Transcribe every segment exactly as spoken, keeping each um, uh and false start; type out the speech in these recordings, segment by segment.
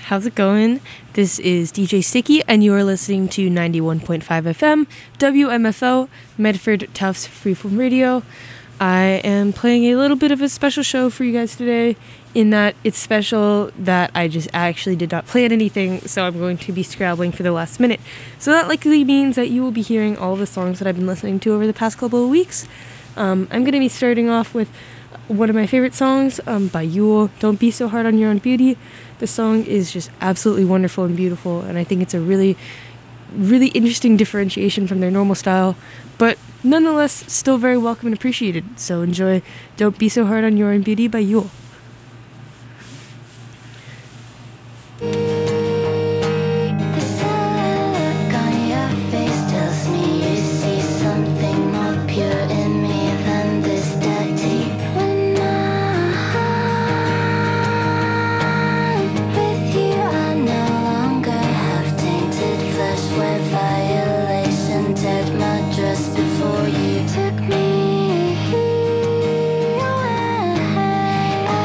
how's it going? This is D J Sticky, and you are listening to ninety-one point five F M, W M F O, Medford Tufts Freeform Radio. I am playing a little bit of a special show for you guys today, in that it's special that I just actually did not plan anything, so I'm going to be scrabbling for the last minute. So that likely means that you will be hearing all the songs that I've been listening to over the past couple of weeks. Um, I'm going to be starting off with one of my favorite songs um, by Yule, Don't Be So Hard on Your Own Beauty. The song is just absolutely wonderful and beautiful, and I think it's a really, really interesting differentiation from their normal style, but nonetheless still very welcome and appreciated. So enjoy Don't Be So Hard on Your Own Beauty by Yule. Before you took me away,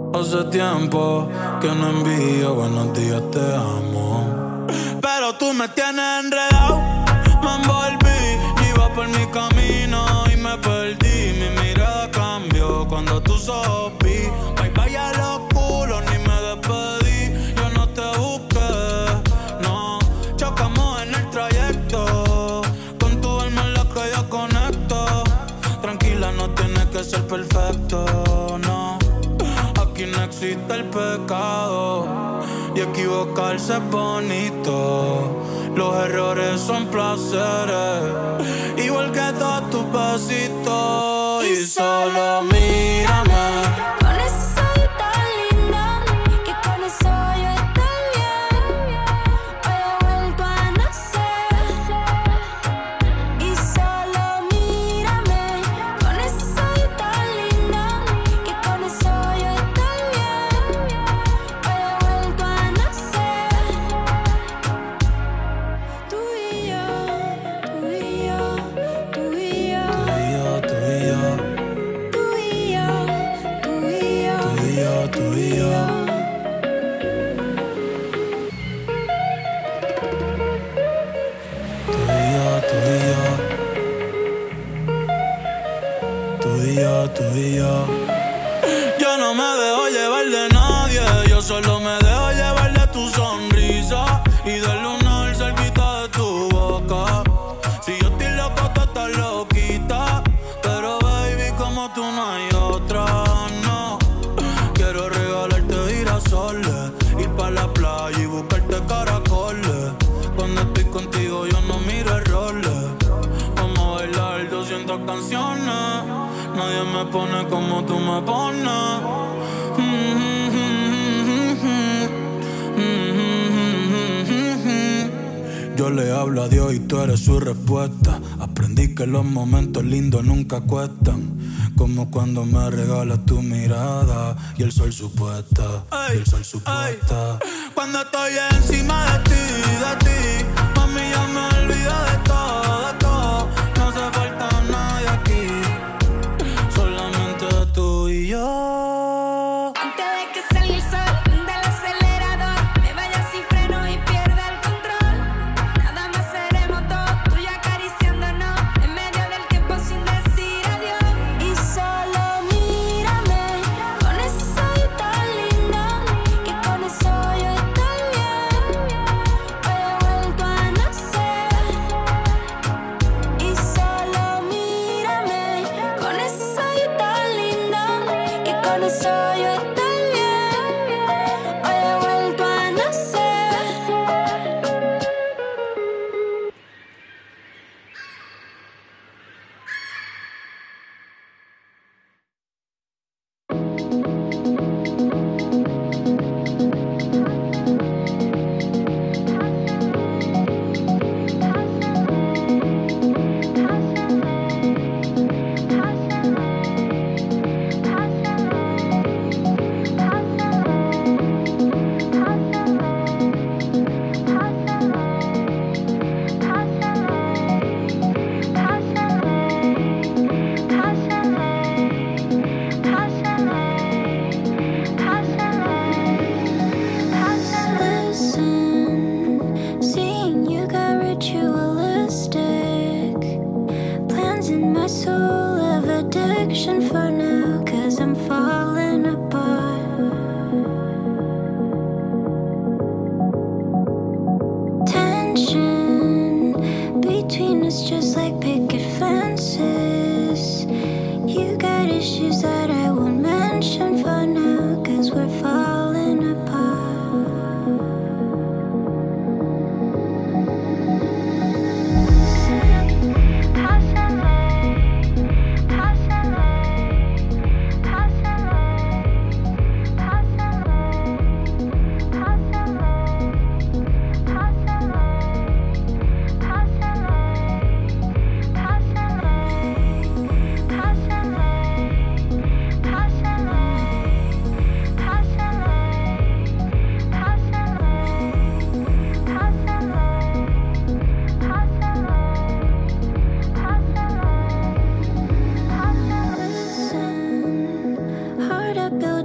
Hace tiempo que no envío buenos días, te amo. Pero tú me tienes enredado, me envolví, iba por mi camino y me perdí. Mi mirada cambió cuando tú sopí. Bye bye a los culos, ni me despedí. Yo no te busqué, no. Chocamos en el trayecto, con tu alma en la que yo conecto. Tranquila, no tienes que ser perfecto, no. Aquí no existe el pecado y equivocarse es bonito. Los errores son placeres, igual que todos tus besitos. Y solo mírame con ese ojito tan lindo, que con eso yo estoy bien. Hoy he vuelto a nacer. Y solo mírame con ese ojito tan lindo, que con eso yo estoy bien. Hoy he vuelto a nacer. Tú y yo, tú y yo, tú y yo, tú y yo, tú y yo, tú y yo, tú y yo, tú y yo, tú y yo. Tú y yo, tú y yo. Yo no me dejo llevar de nadie, yo solo me dejo llevar de tu sonrisa y del lunar cerquita de tu boca. Si yo estoy loco, tú estás loquita, pero baby, como tú no hay otra, no. Quiero regalarte girasoles, ir pa' la playa y buscarte caracoles. Cuando estoy contigo yo no miro errores. Vamos a bailar doscientas canciones, nadie me pone como tú me pones. Yo le hablo a Dios y tú eres su respuesta. Aprendí que los momentos lindos nunca cuestan, como cuando me regalas tu mirada y el sol supuesta, y el sol supuesta. Cuando estoy encima de ti, de ti, mami, ya me olvido de todo, de todo. No hace falta nadie aquí, solamente tú y yo. antes de que salga el sol del acelerador, me vaya sin freno y pierda el control. Nada más seremos dos, tú y yo acariciándonos en medio del tiempo sin decir adiós. Y solo mírame con ese ojito tan lindo, que con eso yo estoy bien. Hoy he vuelto a nacer. Y solo mírame con ese ojito tan lindo, que con eso yo estoy bien. Hoy he vuelto a nacer.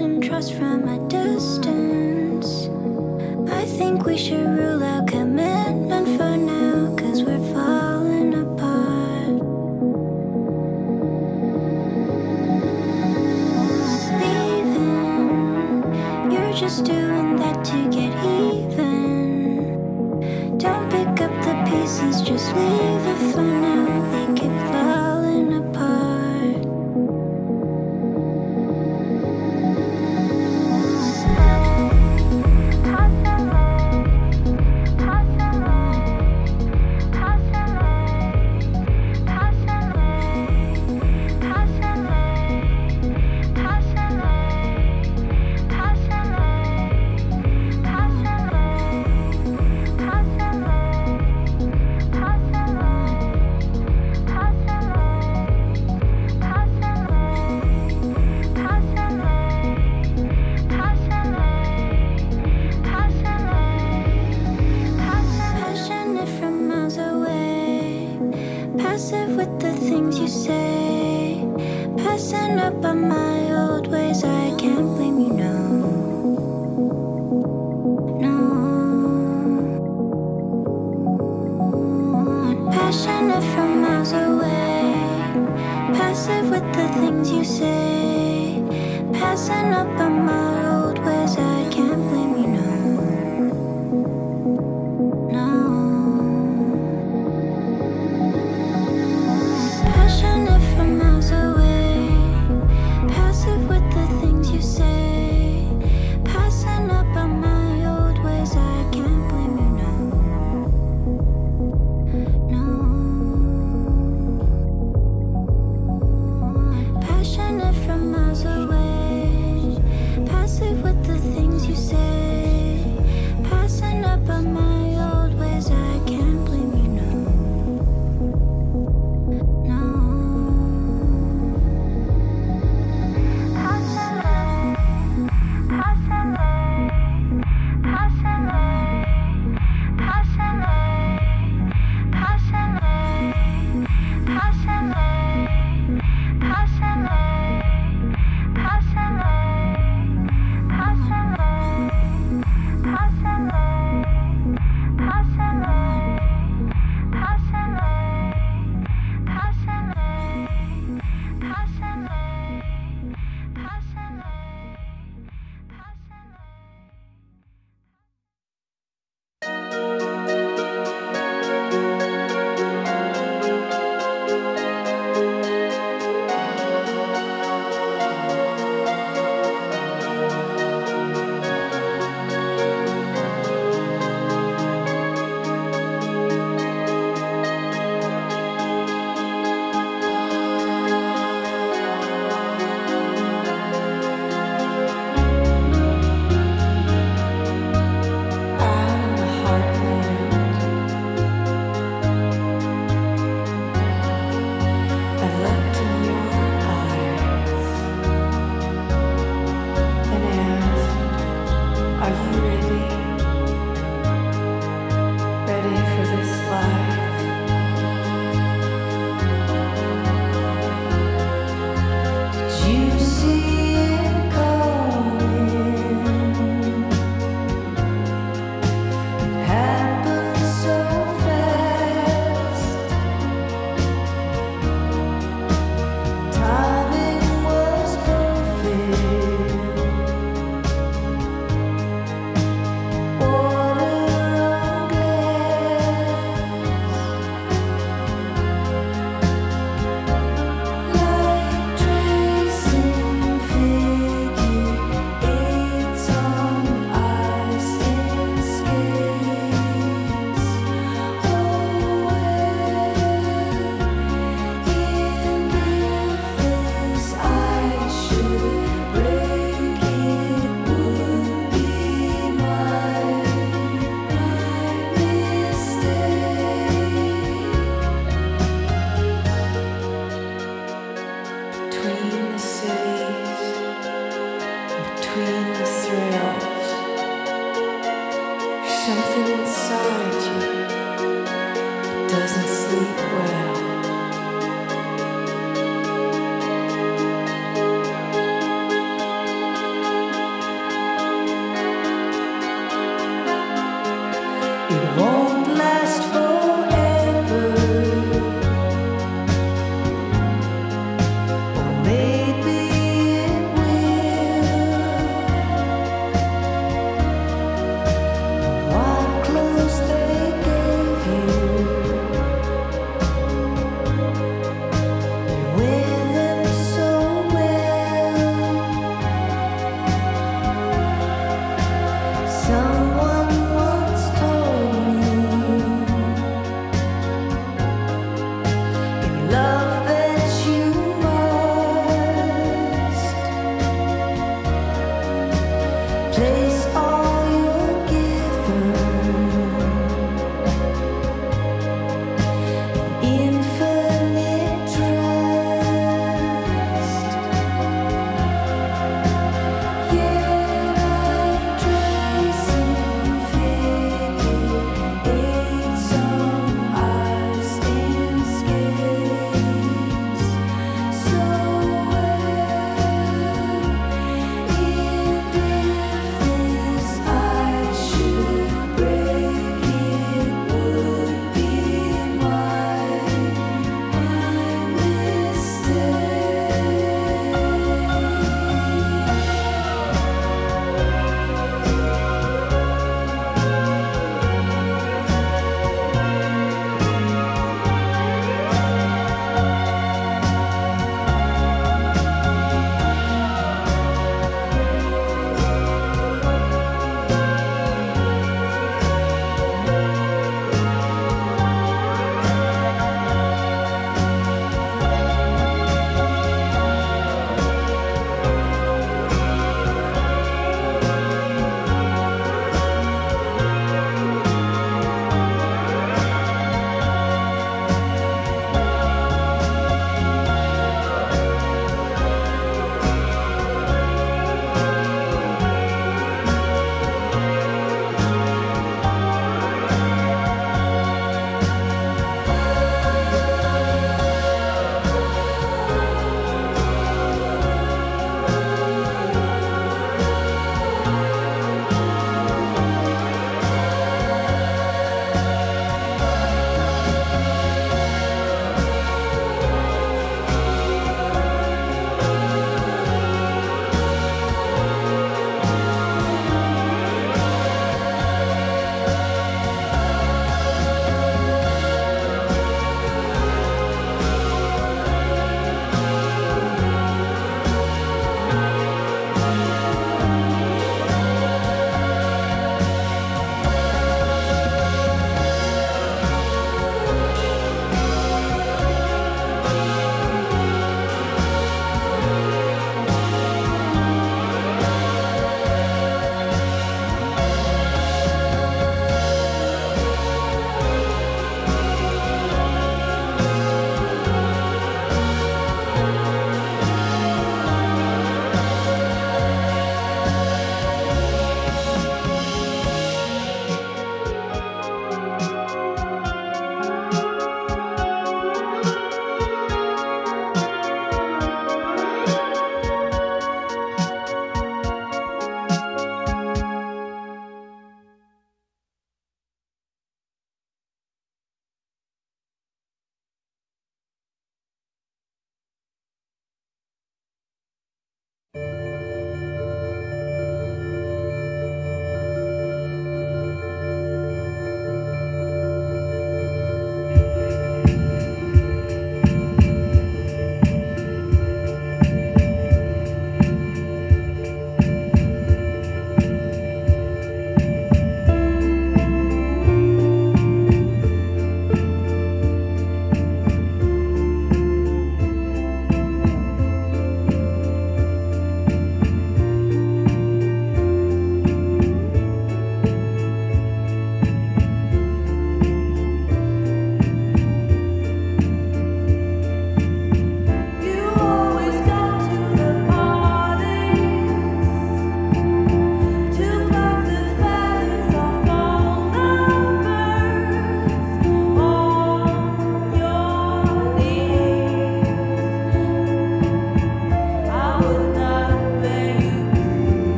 building trust from a distance. I think we should rule out commitment for now, cause we're falling apart. Leaving, you're just doing that to get even. Don't pick up the pieces, just leave it for now. They keep falling apart. Passive with the things you say, passing up on my old ways. I can't blame you, no, no. Passionate from miles away, passive with the things you say, passing up on my old ways. I can't blame you, no, no. Passionate from miles away, passive with the things you say, passing up on my old ways. I can't blame you, no, no. Passionate from miles away, passive with the things you say, passing up on my old ways. I can't blame you, no, no.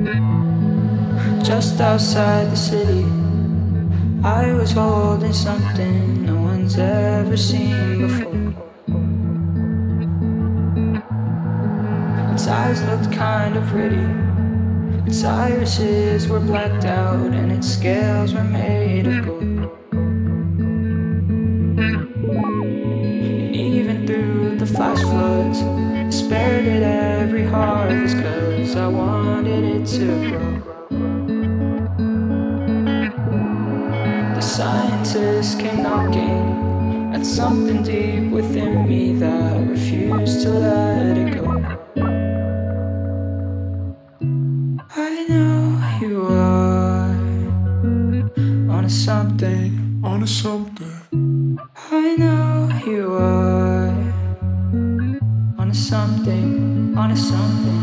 Just outside the city, I was holding something no one's ever seen before. Its eyes looked kind of pretty. Its irises were blacked out and its scales were made of gold. And even through the flash floods, I spared it every harvest, 'cause I wanted it to grow. The scientists came knocking at something deep within me that refused to let it go. I know you are onto something, onto something. I know you are onto something, onto something.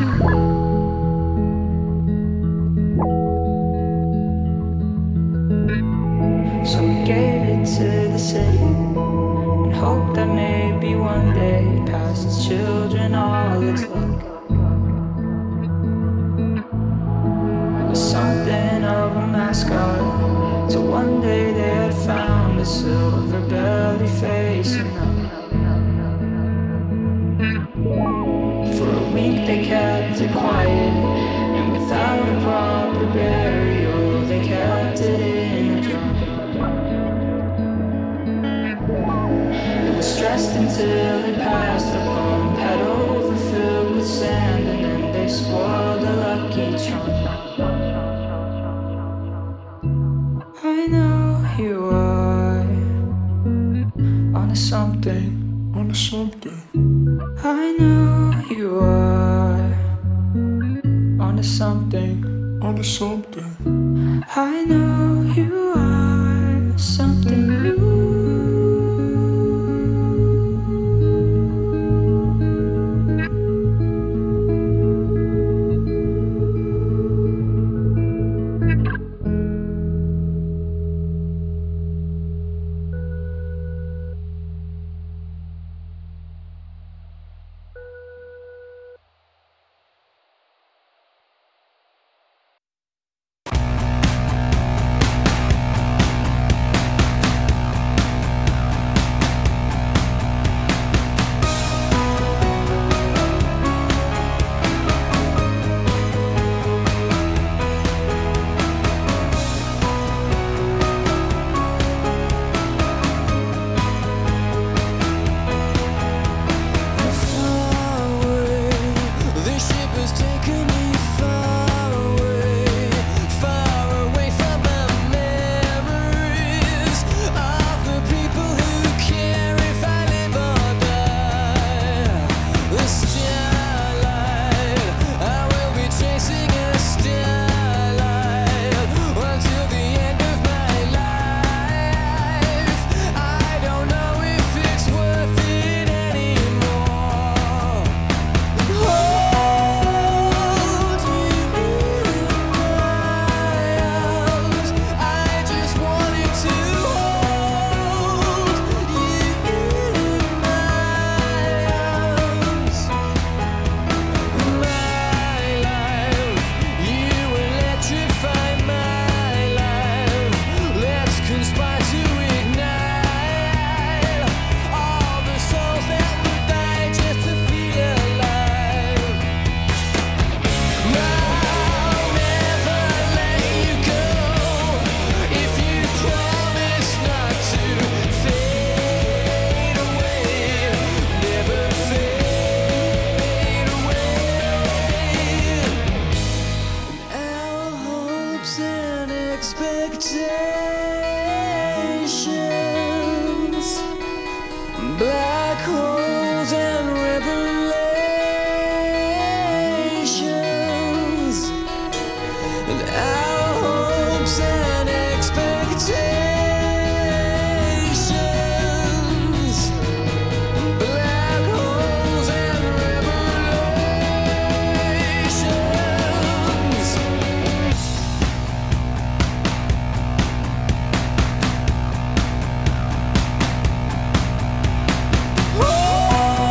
So we gave it to the city and hoped that maybe one day it'd pass its children all its luck. It was something of a mascot, till one day they had found a silver belly facing up. For a week they kept it quiet, and without a proper burial they kept it in a jar. Stressed until it passed the pump, had overfilled with sand, and then they spoiled a lucky charm. I know you are onto something, onto something. I know you are onto something, onto something. I know you are something new.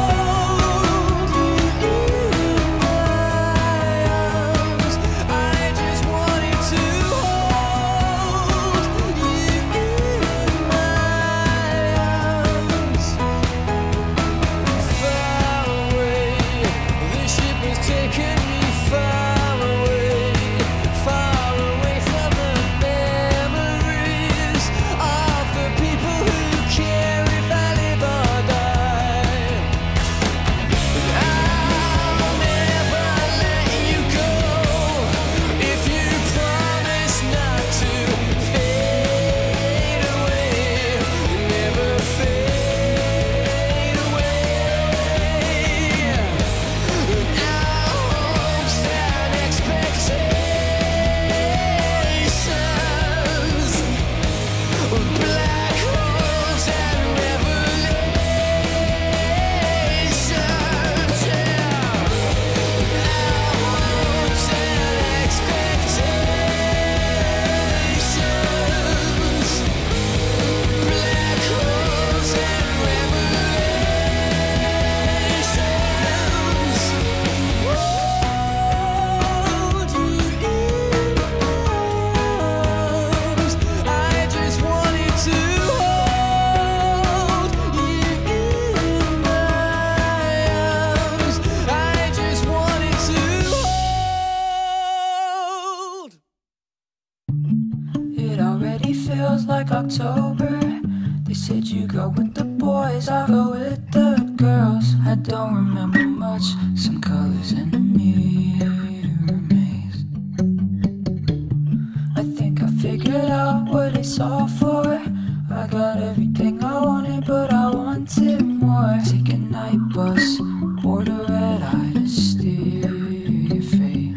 I feels like October. They said you go with the boys, I'll go with the girls. I don't remember much, some colors in the mirror maze. I think I figured out what it's all for. I got everything I wanted, but I wanted more. Take a night bus, board a red eye to steer your fate.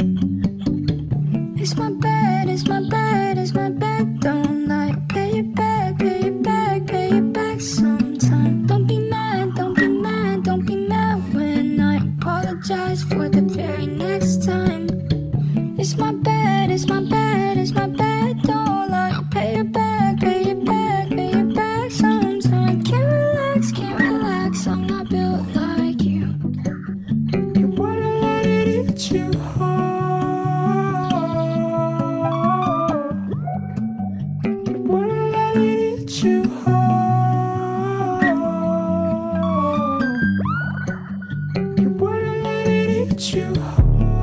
It's my bed, it's my bed, it's my bed. Don't like pay it back, pay it back, pay it back sometime. Don't be mad, don't be mad, don't be mad when I apologize for the very next time. It's my bed, it's my bed, it's my bed. Don't like pay it back, pay it back, pay it back sometime. Can't relax, can't relax, I'm not built like you. You wanna let it eat you hard. You wanna let it eat you hard. You wanna let it eat you hard.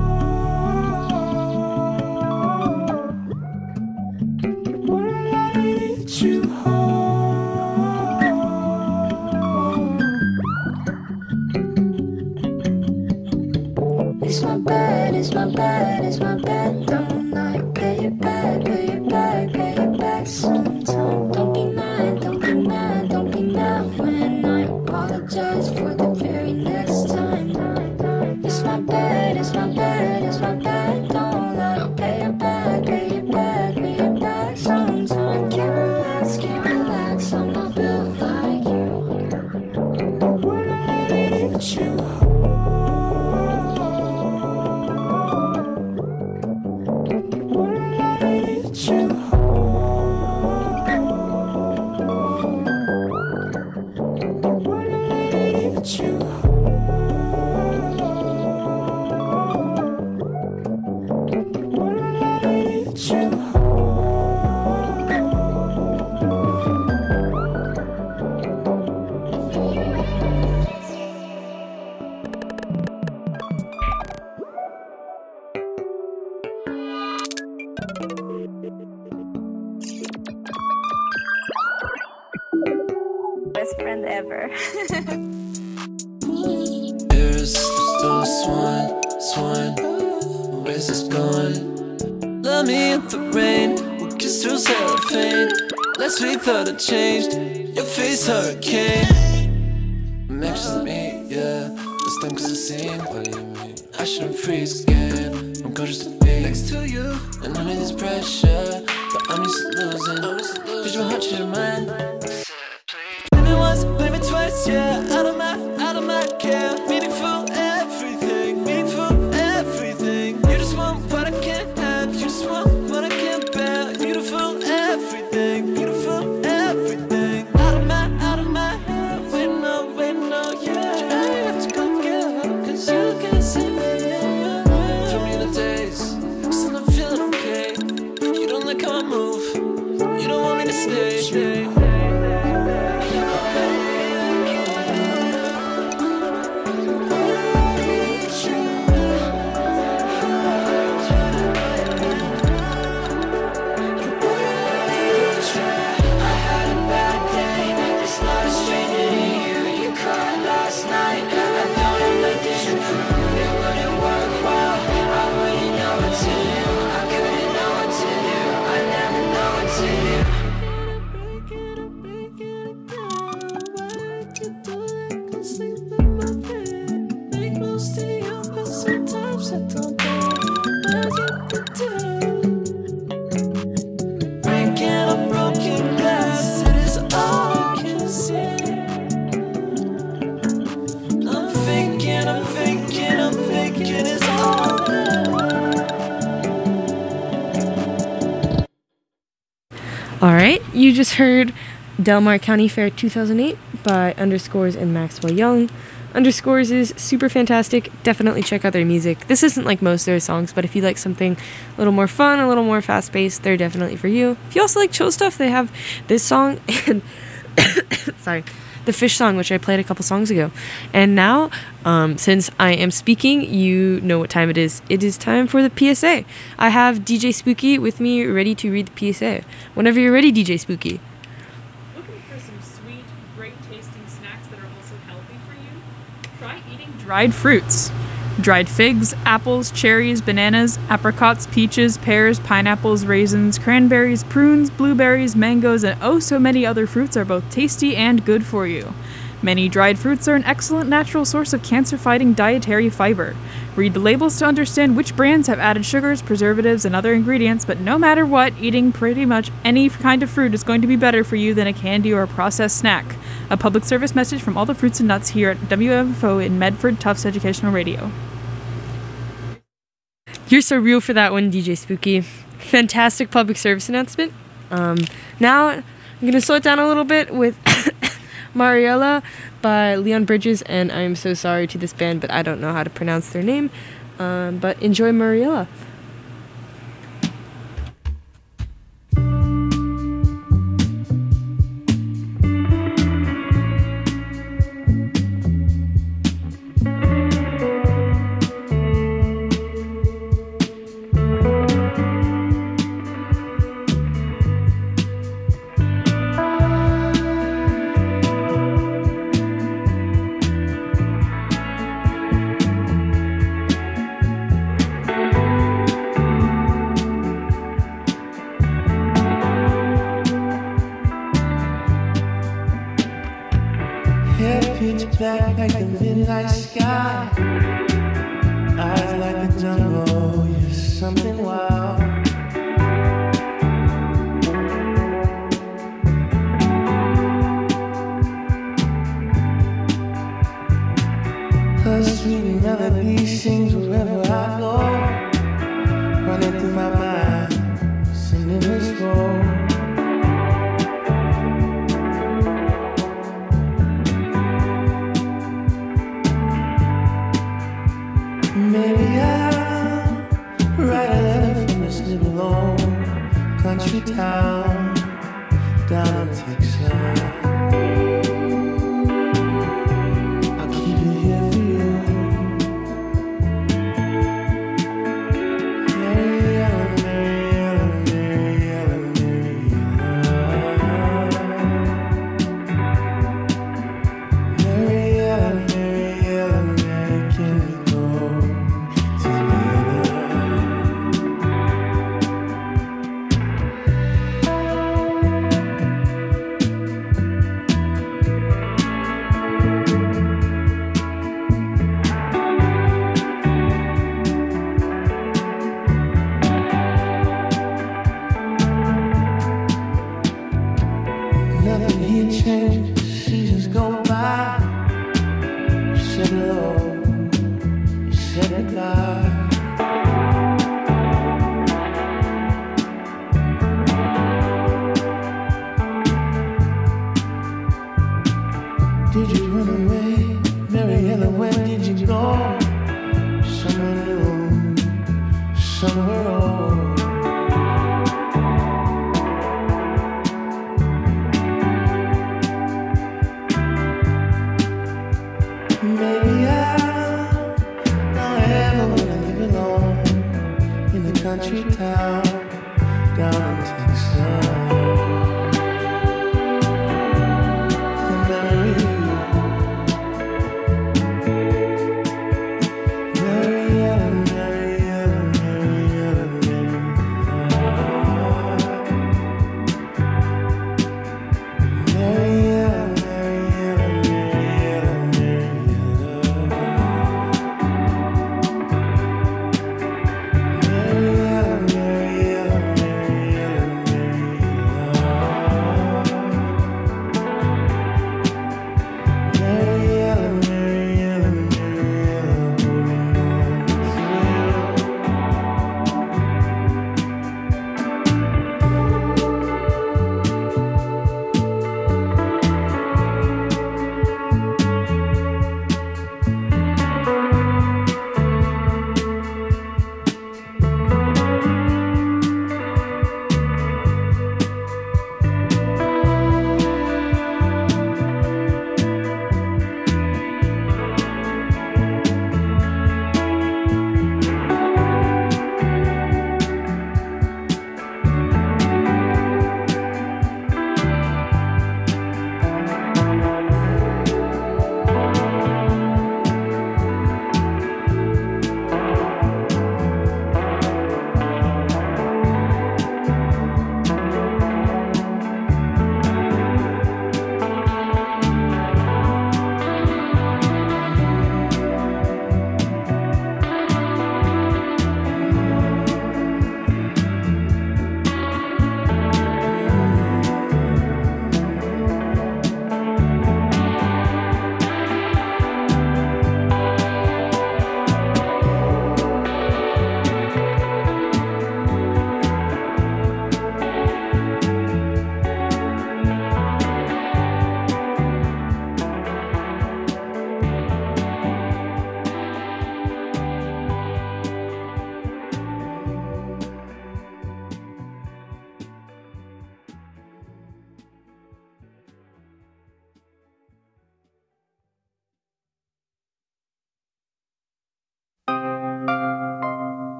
You wanna let it eat you hard. It's my bed, it's my bed, it's my bed. Don't like pay it back, pay it back, pay it back sometime. Don't be mad, don't be mad, don't be mad when I apologize for the very next time. It's my bed, it's my bed, it's my bed. Don't like pay it back, pay it back, pay it back sometime. Can't relax, can't relax, I'm not built like you. You wanna let it eat you hard. You wanna let it eat you hard. You wanna let it eat you hard. You wanna let it eat you hard. Best friend ever. Irresistible swan, swan, where's this going? Love me in the rain, we'll kiss through cellophane. Last week thought I changed, your face hurricane. I'm anxious to meet, yeah, this time cause I seen what do you mean? I shouldn't freeze again, I'm gorgeous to be next to you. And under this pressure, but I'm used to losing. Did your heart change your mind? Blame me once, blame me twice, yeah. Out of my, out of my care. Meaningful everything, meaningful everything. You just want what I can't have, you just want what I can't bear. Beautiful everything, beautiful everything. Out of my, out of my head. Wait no, wait no, yeah. I have to come get her, cause you can't see me. From you the days, still not feeling okay. You don't like how I move, you don't want me to stay, stay. All right, you just heard Del Mar County Fair two thousand eight by Underscores and Maxwell Young. Underscores is super fantastic. Definitely check out their music. This isn't like most of their songs, but if you like something a little more fun, a little more fast-paced, they're definitely for you. If you also like chill stuff, they have this song and sorry, the Fish song, which I played a couple songs ago. And now, um, since I am speaking, you know what time it is. It is time for the P S A. I have D J Spooky with me, ready to read the P S A. Whenever you're ready, D J Spooky. Looking for some sweet, great tasting snacks that are also healthy for you? Try eating dried fruits. Dried figs, apples, cherries, bananas, apricots, peaches, pears, pineapples, raisins, cranberries, prunes, blueberries, mangoes, and oh so many other fruits are both tasty and good for you. Many dried fruits are an excellent natural source of cancer-fighting dietary fiber. Read the labels to understand which brands have added sugars, preservatives, and other ingredients, but no matter what, eating pretty much any kind of fruit is going to be better for you than a candy or a processed snack. A public service message from all the fruits and nuts here at W M F O in Medford Tufts Educational Radio. You're so real for that one, D J Spooky. Fantastic public service announcement. Um, now, I'm going to slow it down a little bit with Mariella by Leon Bridges, and I'm so sorry to this band, but I don't know how to pronounce their name. Um, but enjoy Mariella. Black like the midnight sky, eyes like the jungle, you're something wild. Her sweet melody sings wherever I go, running through my mind, singing this role. Maybe I'll write a letter from this little old country town down in Texas. I'll keep it here for you. Mariella, Mariella, Mariella, Mariella. Mariella, Mariella, Mariella, can we go? Nothing here changes, seasons go by. You said hello, you said goodbye. Did you run away, Mariella? Where did you go? Somewhere new, somewhere old. Maybe I don't ever wanna live alone in a country town down in Texas. The memory of you, Mariella, Mariella, Mariella, Mariella. Mariella, Mariella, Mariella, Mariella. Mariella, Mariella, Mariella, Mariella.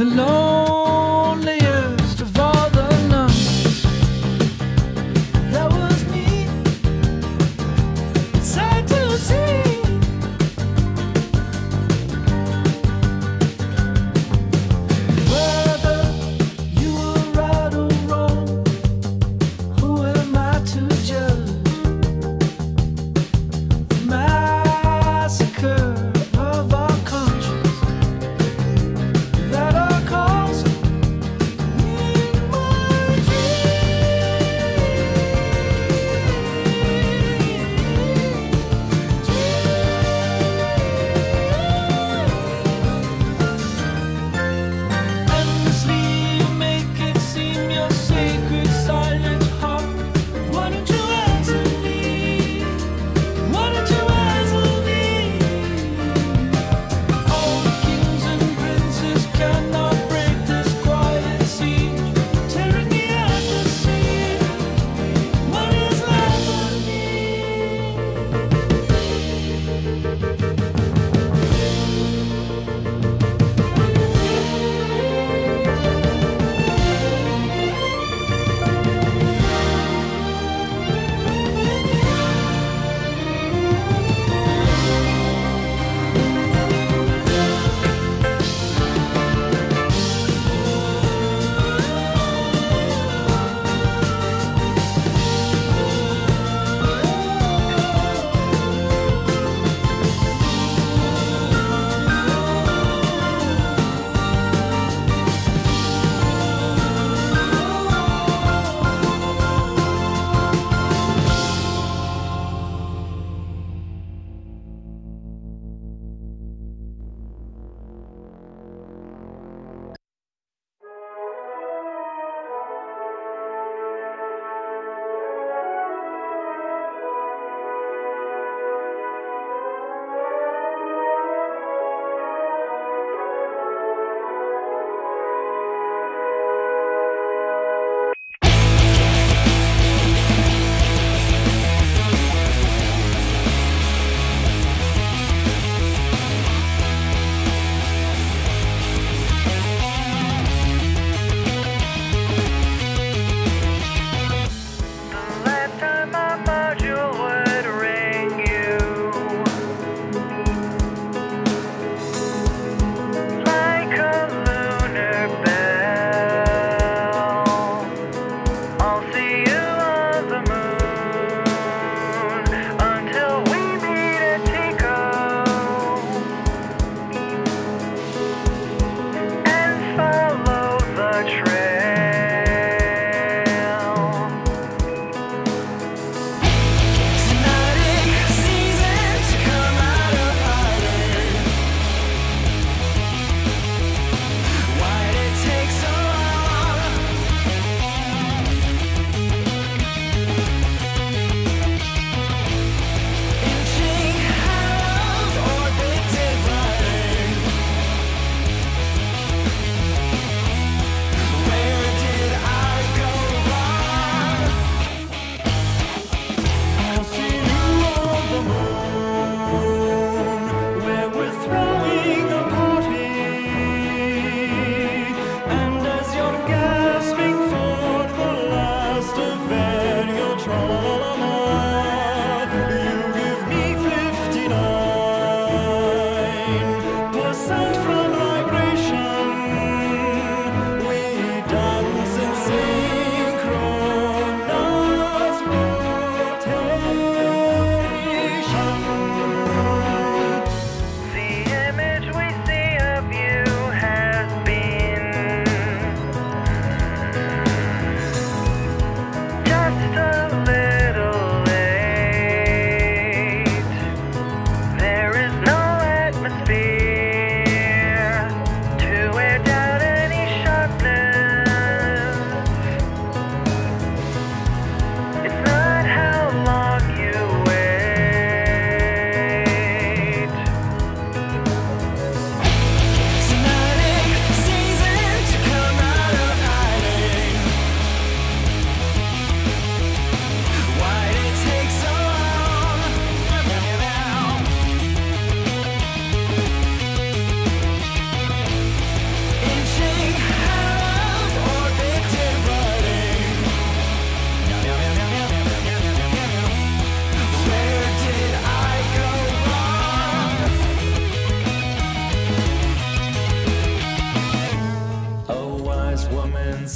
the loneliest of all the numbers. That was me. It's sad to see. Whether you were right or wrong, who am I to judge? The massacre of our conscience that our cause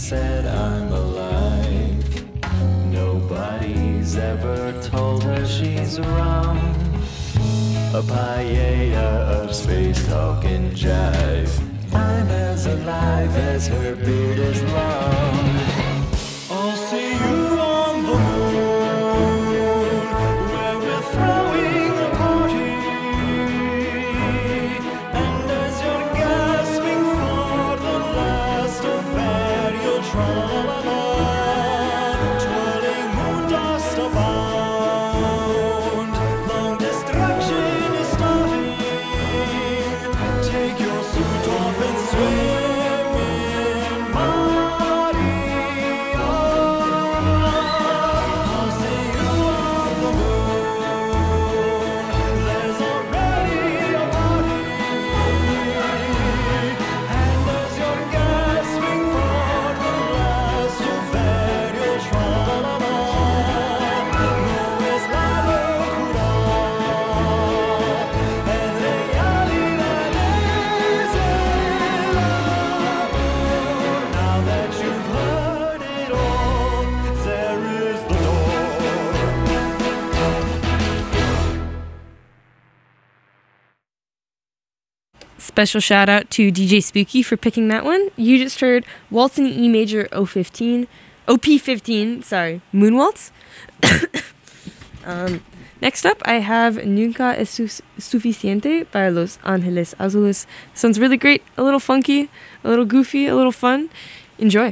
said I'm alive. Nobody's ever told her she's wrong. A paella of space talk and jive. I'm as alive as her beard is long. I'll see you on the moon, where we're throwing a party. And as you're gasping for the last affair, you'll tra-la-la, twirling moon dust abound. Long destruction is starting. Take your suit off and swim in Maria. I'll see you on the moon. There's already a party. And as you're gasping for the last affair, you'll tra-la-la. No es la locura. En realidad es el amor. Now that you've heard it all, there is the door. Special shout out to D J Spooky for picking that one. You just heard Waltz in E major O fifteen, O P fifteen, sorry, Moon Waltz. um, next up, I have Nunca es Su- Suficiente by Los Angeles Azules. Sounds really great, a little funky, a little goofy, a little fun. Enjoy.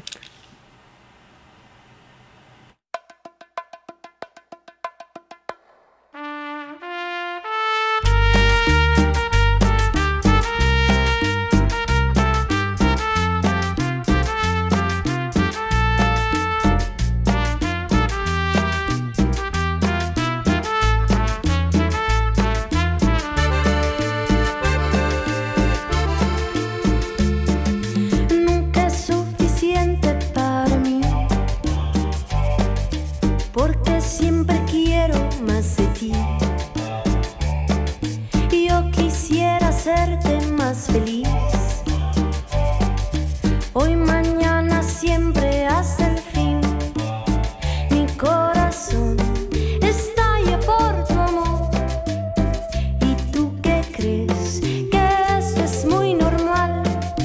Nunca es suficiente para mí, porque siempre quiero más de ti. Yo quisiera hacerte más feliz, hoy, mañana, siempre hasta el fin. Mi corazón estalla por tu amor. ¿Y tú qué crees? Que esto es muy normal.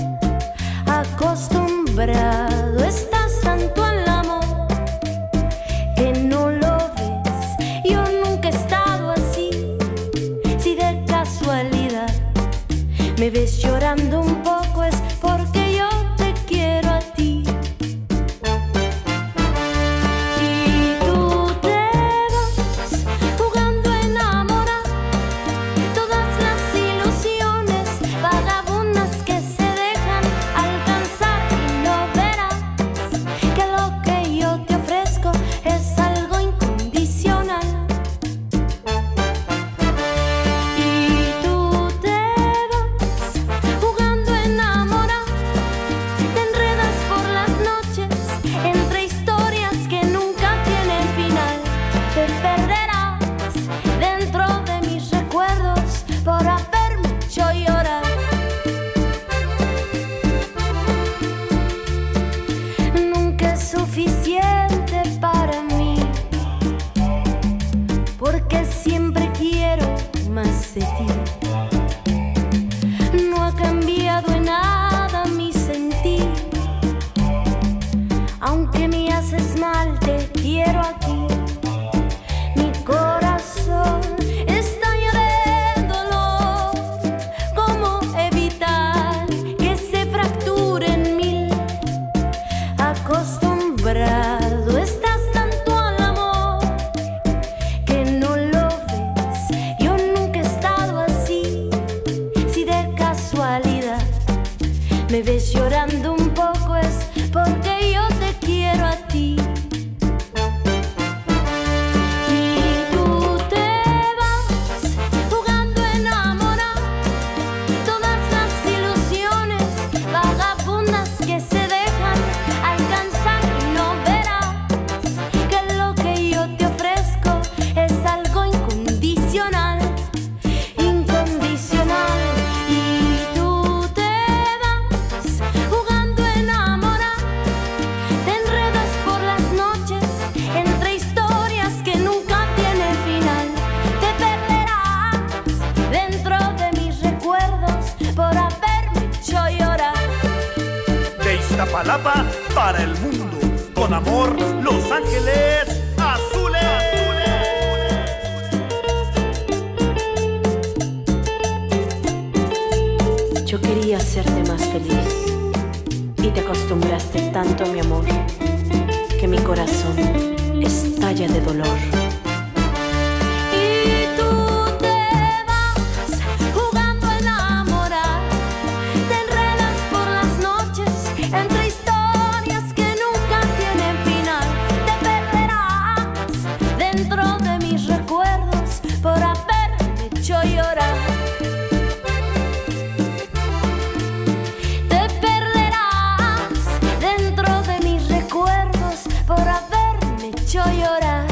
Acostumbrado estás tanto al amor que no lo ves. Yo nunca he estado así. Si de casualidad me ves llorando un poco, es porque yo te quiero a ti. Y tú te vas jugando a enamorar. Todas las ilusiones vagabundas que se dejan alcanzar, y no verás Iztapalapa para el mundo. Con amor, Los Ángeles Azules. Yo quería hacerte más feliz y te acostumbraste tanto a mi amor que mi corazón estalla de dolor. Y tú te vas jugando a enamorar, te enredas por las noches entre historias que nunca tienen final. Te perderás dentro de mis recuerdos por haberme hecho llorar. Te perderás dentro de mis recuerdos por haberme hecho llorar.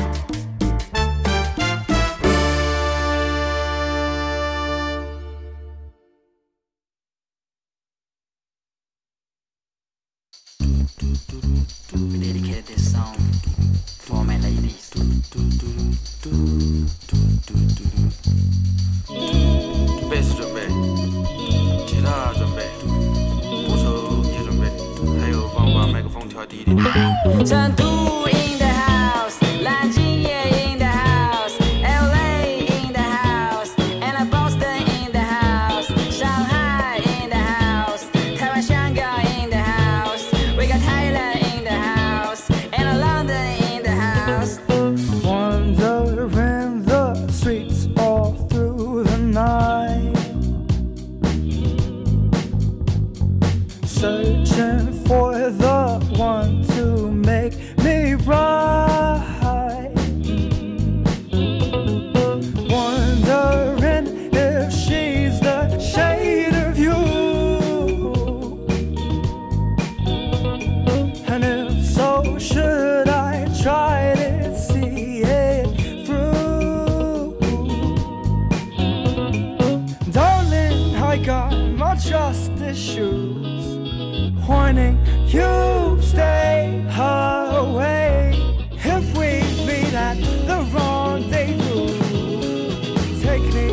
We dedicated this song to all my ladies. Bass 准备，吉他准备，鼓手也准备，还有帮我把麦克风调低一点。 成都 in the house， 南京也 in the house，L A in the house，and Boston in the house， 上海 in the house， 台湾、香港 in the house，We got Thailand in the house，and London in the house。 Wandering the streets all through the night, searching for the one to make me right. Wondering if she's the shade of you, and if so, should I try to see it through? Darling, I got my trust issues, warning you stay away. If we meet at the rendezvous, take me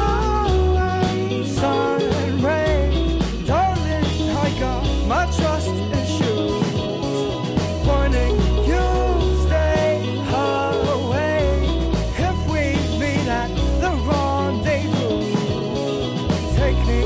away, sun and rain. Darling, I got my trust issues, warning you stay away. If we meet at the rendezvous, take me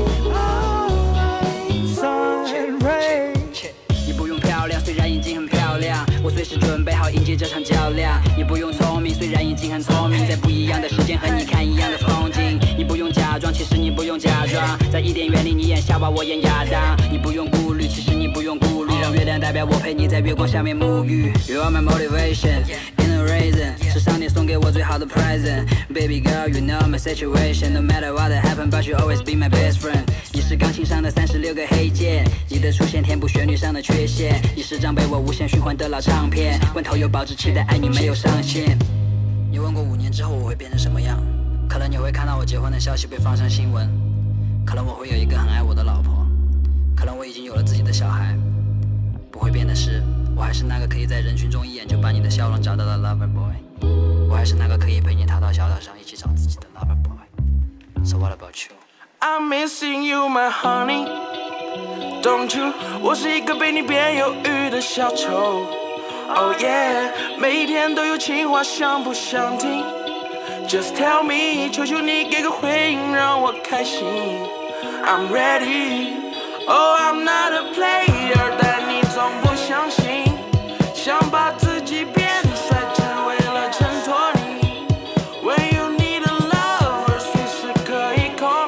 away, sun and rain. 你不用漂亮，虽然眼睛很漂亮，我随时准备好迎接这场较量。你不用聪明，虽然眼睛很聪明，在不一样的时间和你看一样的风景。你不用假装，其实你不用假装，在伊甸园里你演夏娃，我演亚当。你不用顾虑，其实你不用顾虑，让月亮代表我陪你在月光下面沐浴。You are my motivation, inner reason， 是上帝送给我最好的 present。Baby girl, you know my situation. No matter what happen, but you always be my best friend。你是钢琴上的三十六个黑键，你的出现填补旋律上的缺陷。你是张被我无限循环的老唱片，罐头有保质期的爱你没有上限。你问过五年之后我会变成什么样？可能你会看到我结婚的消息被放上新闻，可能我会有一个很爱我的老婆，可能我已经有了自己的小孩。不会变的是，我还是那个可以在人群中一眼就把你的笑容找到的 lover boy， 我还是那个可以陪你踏到小岛上一起找自己的 lover boy。 So what about you? I'm missing you, my honey. Don't you? 我是一个被你变忧郁的小丑。Oh yeah， 每天都有情话，想不想听 ？Just tell me， 求求你给个回应，让我开心。I'm ready. Oh, I'm not a player， 但你总不相信，想把自己变帅，只为了衬托你。When you need a lover， 随时可以 call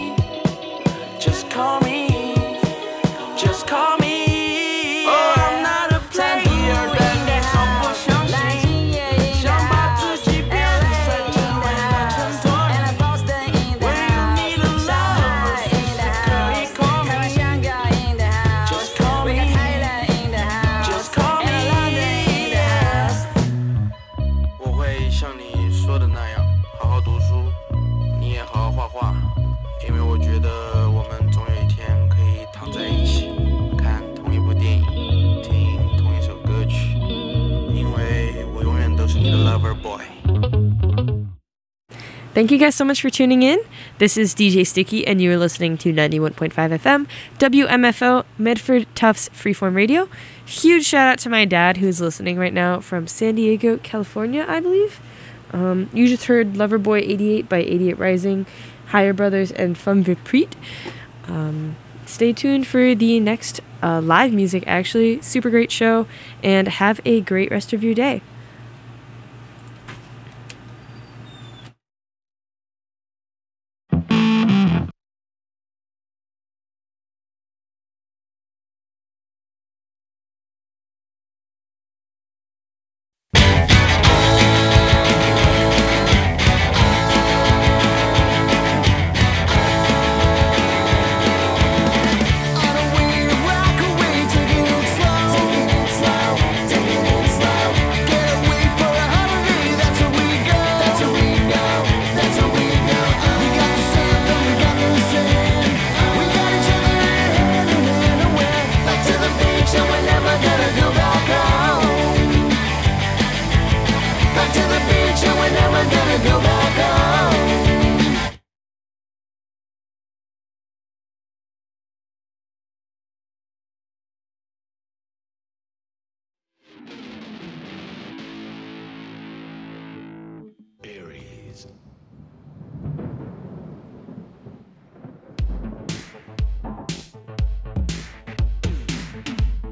me。Just call me，Just call me。Oh, I'm not a player， 但你总不相信，想把自己变帅，只为了衬托你。When you need a lover， 随时可以 call me。Just call me。 Thank you guys so much for tuning in. This is D J Sticky, and you're listening to ninety-one point five F M, W M F O, Medford Tufts Freeform Radio. Huge shout out to my dad, who's listening right now from San Diego, California, I believe. Um, you just heard Loverboy eighty-eight by eighty-eight Rising, Higher Brothers, and Femme Vipreet. Um, stay tuned for the next uh, live music, actually. Super great show, and have a great rest of your day.